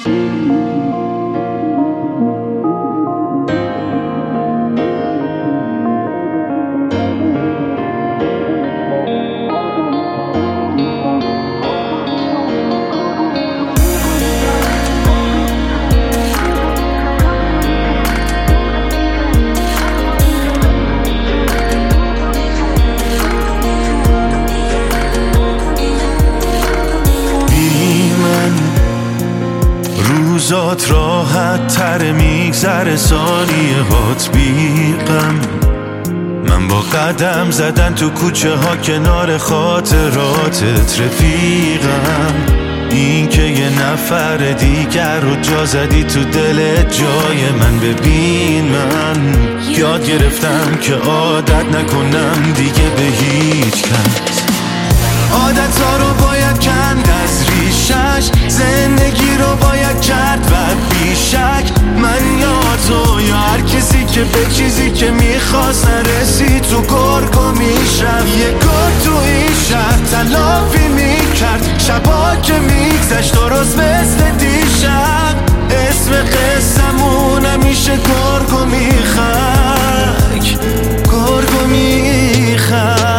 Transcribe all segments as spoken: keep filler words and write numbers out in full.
روزات راحت تر میگذره، ثانیه هات بیغم. من با قدم زدن تو کوچه ها کنار خاطراتت رفیقم. این که یه نفر دیگر رو جا زدی تو دلت جای من. ببین من یاد گرفتم که عادت نکنم دیگه به هیچ کس. عادت ها رو باید کند از ریشش، زندگی رو باید کرد و بیشک. من یا تو یا هر کسی که به چیزی که میخواست نرسی تو گرگو میشم. یه گرگ تو این شهر تلافی میکرد شبا که میگذشت درست مثل دیشب. اسم قصمون همیشه گرگو میخک، گرگو میخک.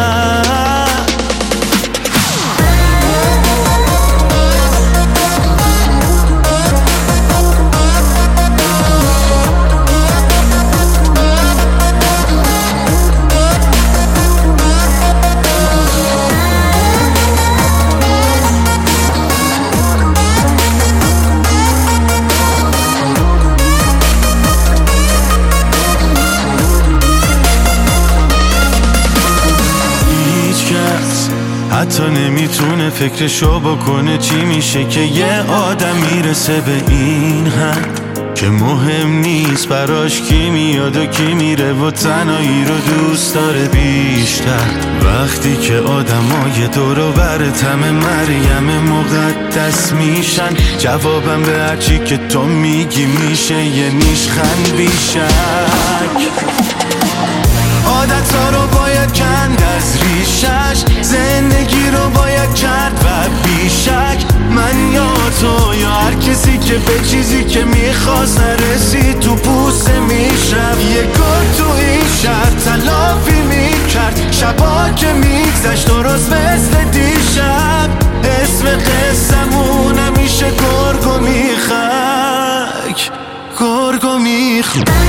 حتی نمیتونه فکرشو بکنه چی میشه که یه آدم میرسه به این حد که مهم نیست براش کی میاد و کی میره و تنهایی رو دوست داره بیشتر. وقتی که آدمای دور و بر تم مریم مقدس میشن، جوابم به هرچی که تو میگی میشه یه نیشخند بیشک. عادت ها رو باید کند از ریشش، زندگی رو باید کرد و بیشک. من یا تو یا هر کسی که به چیزی که میخواست نرسی تو پوست میشم. یه گرگ تو این شهر تلافی میکرد شبا که میگذشت درست مثل دیشب. اسم قصمون همیشه گرگو میخک، گرگو میخک.